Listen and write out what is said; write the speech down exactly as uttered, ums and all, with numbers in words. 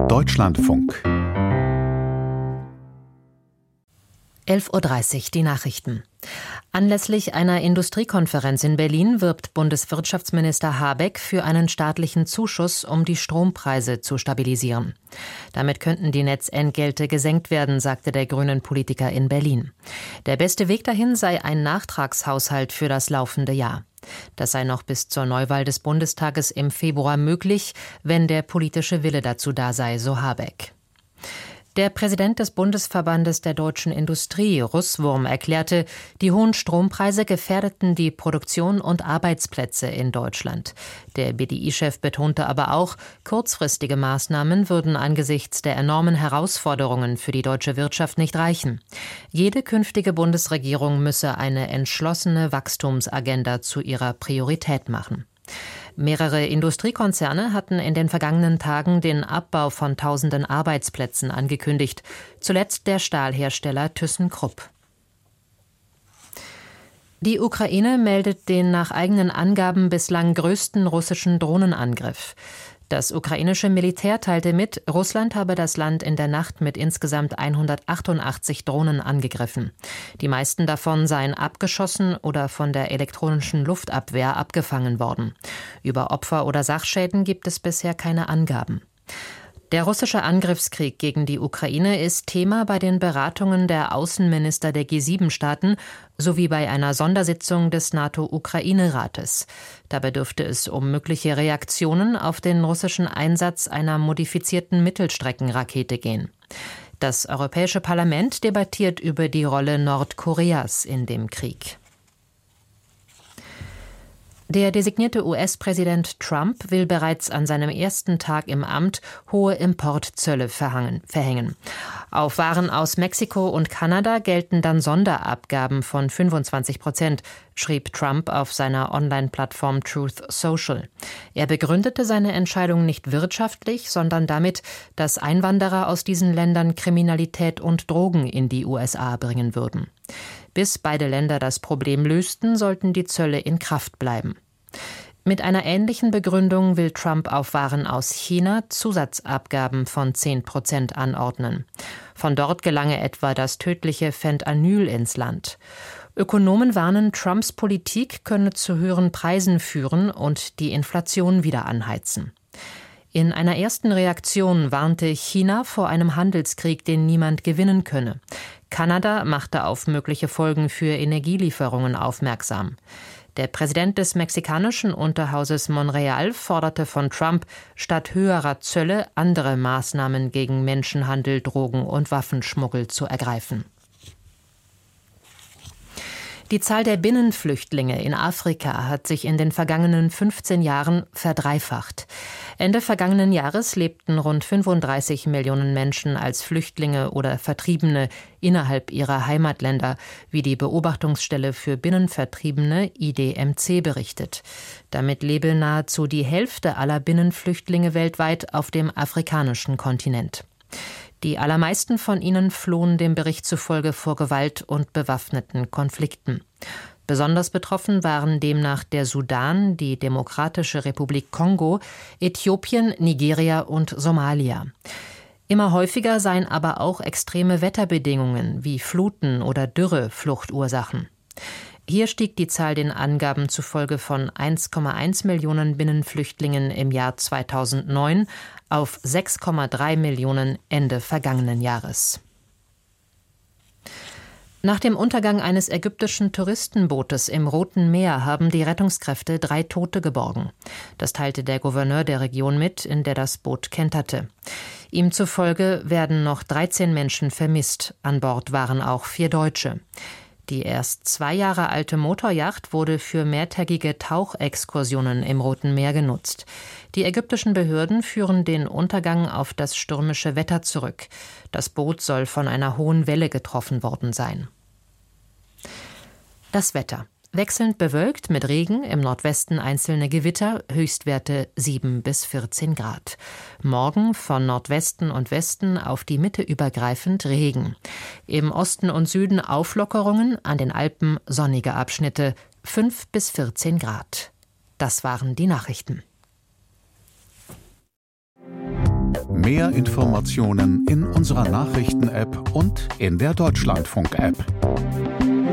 Deutschlandfunk. elf Uhr dreißig, die Nachrichten. Anlässlich einer Industriekonferenz in Berlin wirbt Bundeswirtschaftsminister Habeck für einen staatlichen Zuschuss, um die Strompreise zu stabilisieren. Damit könnten die Netzentgelte gesenkt werden, sagte der Grünen-Politiker in Berlin. Der beste Weg dahin sei ein Nachtragshaushalt für das laufende Jahr. Das sei noch bis zur Neuwahl des Bundestages im Februar möglich, wenn der politische Wille dazu da sei, so Habeck. Der Präsident des Bundesverbandes der deutschen Industrie, Russwurm, erklärte, die hohen Strompreise gefährdeten die Produktion und Arbeitsplätze in Deutschland. Der B D I-Chef betonte aber auch, kurzfristige Maßnahmen würden angesichts der enormen Herausforderungen für die deutsche Wirtschaft nicht reichen. Jede künftige Bundesregierung müsse eine entschlossene Wachstumsagenda zu ihrer Priorität machen. Mehrere Industriekonzerne hatten in den vergangenen Tagen den Abbau von tausenden Arbeitsplätzen angekündigt, zuletzt der Stahlhersteller ThyssenKrupp. Die Ukraine meldet den nach eigenen Angaben bislang größten russischen Drohnenangriff. Das ukrainische Militär teilte mit, Russland habe das Land in der Nacht mit insgesamt hundertachtundachtzig Drohnen angegriffen. Die meisten davon seien abgeschossen oder von der elektronischen Luftabwehr abgefangen worden. Über Opfer oder Sachschäden gibt es bisher keine Angaben. Der russische Angriffskrieg gegen die Ukraine ist Thema bei den Beratungen der Außenminister der G sieben Staaten sowie bei einer Sondersitzung des NATO-Ukraine-Rates. Dabei dürfte es um mögliche Reaktionen auf den russischen Einsatz einer modifizierten Mittelstreckenrakete gehen. Das Europäische Parlament debattiert über die Rolle Nordkoreas in dem Krieg. Der designierte U S-Präsident Trump will bereits an seinem ersten Tag im Amt hohe Importzölle verhängen. Auf Waren aus Mexiko und Kanada gelten dann Sonderabgaben von fünfundzwanzig Prozent, schrieb Trump auf seiner Online-Plattform Truth Social. Er begründete seine Entscheidung nicht wirtschaftlich, sondern damit, dass Einwanderer aus diesen Ländern Kriminalität und Drogen in die U S A bringen würden. Bis beide Länder das Problem lösten, sollten die Zölle in Kraft bleiben. Mit einer ähnlichen Begründung will Trump auf Waren aus China Zusatzabgaben von zehn Prozent anordnen. Von dort gelange etwa das tödliche Fentanyl ins Land. Ökonomen warnen, Trumps Politik könne zu höheren Preisen führen und die Inflation wieder anheizen. In einer ersten Reaktion warnte China vor einem Handelskrieg, den niemand gewinnen könne. Kanada machte auf mögliche Folgen für Energielieferungen aufmerksam. Der Präsident des mexikanischen Unterhauses Monreal forderte von Trump, statt höherer Zölle andere Maßnahmen gegen Menschenhandel, Drogen und Waffenschmuggel zu ergreifen. Die Zahl der Binnenflüchtlinge in Afrika hat sich in den vergangenen fünfzehn Jahren verdreifacht. Ende vergangenen Jahres lebten rund fünfunddreißig Millionen Menschen als Flüchtlinge oder Vertriebene innerhalb ihrer Heimatländer, wie die Beobachtungsstelle für Binnenvertriebene I D M C berichtet. Damit lebe nahezu die Hälfte aller Binnenflüchtlinge weltweit auf dem afrikanischen Kontinent. Die allermeisten von ihnen flohen dem Bericht zufolge vor Gewalt und bewaffneten Konflikten. Besonders betroffen waren demnach der Sudan, die Demokratische Republik Kongo, Äthiopien, Nigeria und Somalia. Immer häufiger seien aber auch extreme Wetterbedingungen wie Fluten oder Dürre Fluchtursachen. Hier stieg die Zahl den Angaben zufolge von eins Komma eins Millionen Binnenflüchtlingen im Jahr zweitausendneun auf sechs Komma drei Millionen Ende vergangenen Jahres. Nach dem Untergang eines ägyptischen Touristenbootes im Roten Meer haben die Rettungskräfte drei Tote geborgen. Das teilte der Gouverneur der Region mit, in der das Boot kenterte. Ihm zufolge werden noch dreizehn Menschen vermisst. An Bord waren auch vier Deutsche. Die erst zwei Jahre alte Motorjacht wurde für mehrtägige Tauchexkursionen im Roten Meer genutzt. Die ägyptischen Behörden führen den Untergang auf das stürmische Wetter zurück. Das Boot soll von einer hohen Welle getroffen worden sein. Das Wetter. Wechselnd bewölkt mit Regen, im Nordwesten einzelne Gewitter, Höchstwerte sieben bis vierzehn Grad. Morgen von Nordwesten und Westen auf die Mitte übergreifend Regen. Im Osten und Süden Auflockerungen, an den Alpen sonnige Abschnitte, fünf bis vierzehn Grad. Das waren die Nachrichten. Mehr Informationen in unserer Nachrichten-App und in der Deutschlandfunk-App.